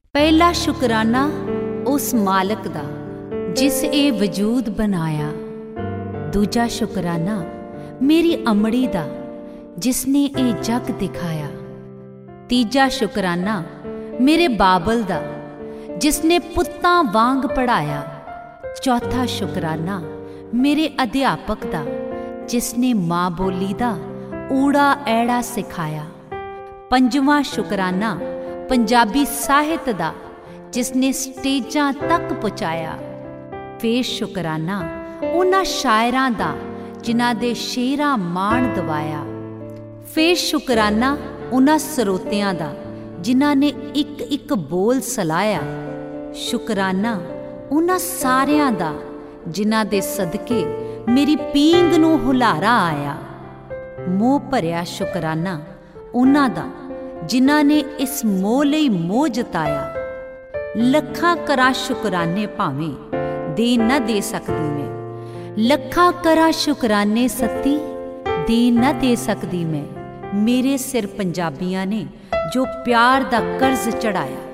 ਪਹਿਲਾ ਸ਼ੁਕਰਾਨਾ ਉਸ ਮਾਲਕ ਦਾ ਜਿਸ ਇਹ ਵਜੂਦ ਬਣਾਇਆ। ਦੂਜਾ ਸ਼ੁਕਰਾਨਾ ਮੇਰੀ ਅਮੜੀ ਦਾ ਜਿਸ ਨੇ ਇਹ ਜਗ ਦਿਖਾਇਆ। ਤੀਜਾ ਸ਼ੁਕਰਾਨਾ ਮੇਰੇ ਬਾਬਲ ਦਾ ਜਿਸ ਨੇ ਪੁੱਤਾਂ ਵਾਂਗ ਪੜ੍ਹਾਇਆ। ਚੌਥਾ ਸ਼ੁਕਰਾਨਾ ਮੇਰੇ ਅਧਿਆਪਕ ਦਾ ਜਿਸ ਨੇ ਮਾਂ ਬੋਲੀ ਦਾ ਊੜਾ ਐੜਾ ਸਿਖਾਇਆ। ਪੰਜਵਾਂ ਸ਼ੁਕਰਾਨਾ ਪੰਜਾਬੀ ਸਾਹਿਤ ਦਾ ਜਿਸ ਨੇ ਸਟੇਜਾਂ ਤੱਕ ਪਹੁੰਚਾਇਆ। ਫੇਰ ਸ਼ੁਕਰਾਨਾ ਉਹਨਾਂ ਸ਼ਾਇਰਾਂ ਦਾ ਜਿਨ੍ਹਾਂ ਦੇ ਸ਼ੇਰਾਂ ਮਾਣ ਦਵਾਇਆ। ਫੇਰ ਸ਼ੁਕਰਾਨਾ ਉਹਨਾਂ ਸਰੋਤਿਆਂ ਦਾ ਜਿਨ੍ਹਾਂ ਨੇ ਇੱਕ ਇੱਕ ਬੋਲ ਸਲਾਇਆ। ਸ਼ੁਕਰਾਨਾ ਉਹਨਾਂ ਸਾਰਿਆਂ ਦਾ ਜਿਨ੍ਹਾਂ ਦੇ ਸਦਕੇ ਮੇਰੀ ਪੀਂਘ ਨੂੰ ਹੁਲਾਰਾ ਆਇਆ। ਮੋਹ ਭਰਿਆ ਸ਼ੁਕਰਾਨਾ ਉਹਨਾਂ ਦਾ ਜਿਨ੍ਹਾਂ ਨੇ ਇਸ ਮੋਹ ਲਈ ਮੋਹ ਜਤਾਇਆ। ਲੱਖਾਂ ਕਰਾਂ ਸ਼ੁਕਰਾਨੇ ਭਾਵੇਂ ਦੇ ਨਾ ਦੇ ਸਕਦੀ ਮੈਂ। ਲੱਖਾਂ ਕਰਾਂ ਸ਼ੁਕਰਾਨੇ ਸੱਤੀ ਦੇ ਨਾ ਦੇ ਸਕਦੀ ਮੈਂ। ਮੇਰੇ ਸਿਰ ਪੰਜਾਬੀਆਂ ਨੇ ਜੋ ਪਿਆਰ ਦਾ ਕਰਜ਼ ਚੜ੍ਹਾਇਆ।